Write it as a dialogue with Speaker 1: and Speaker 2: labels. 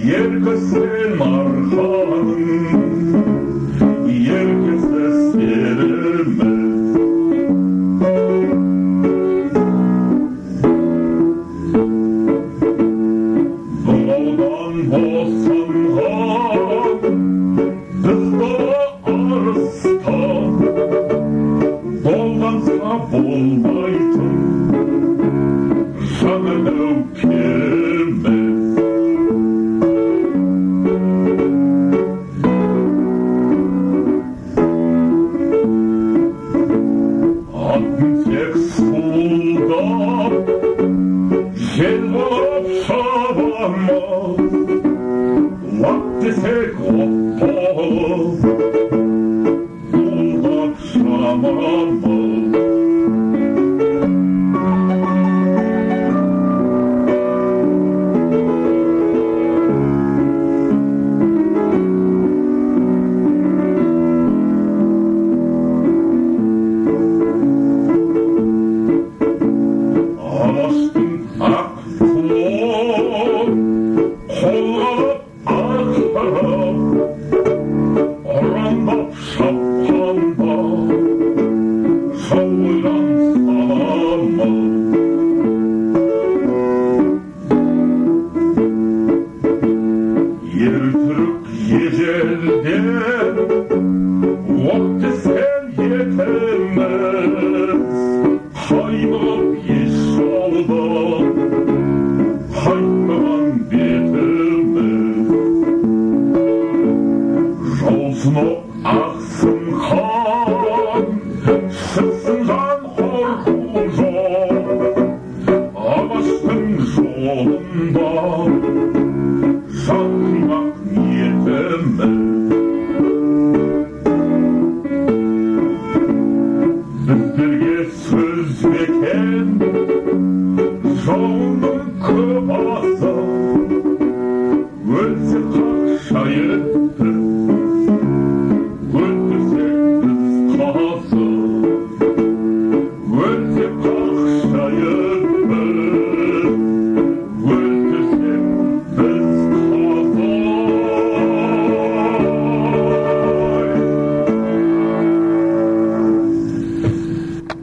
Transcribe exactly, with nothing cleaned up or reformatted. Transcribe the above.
Speaker 1: Еркісен арқаның, еркісі серіміз. Даудан босанған бізді арыстан, болғанса болмайтын жаңа нөкеріміз. Атын тек суылдап, жел болып шабамыз, лап десек от болып, бұлдап шамамыз. Ағаштың ақ туын қолғалап ақтарып, ұрандап шапқанда жауған саламыз. Елтірік ежелден от түскен етіміз, қаймығып еш жолдан қайтпаған бетіміз. Жолсынып ақсын қан, шықсын жан қорқу жоқ, ағаштың жолында жан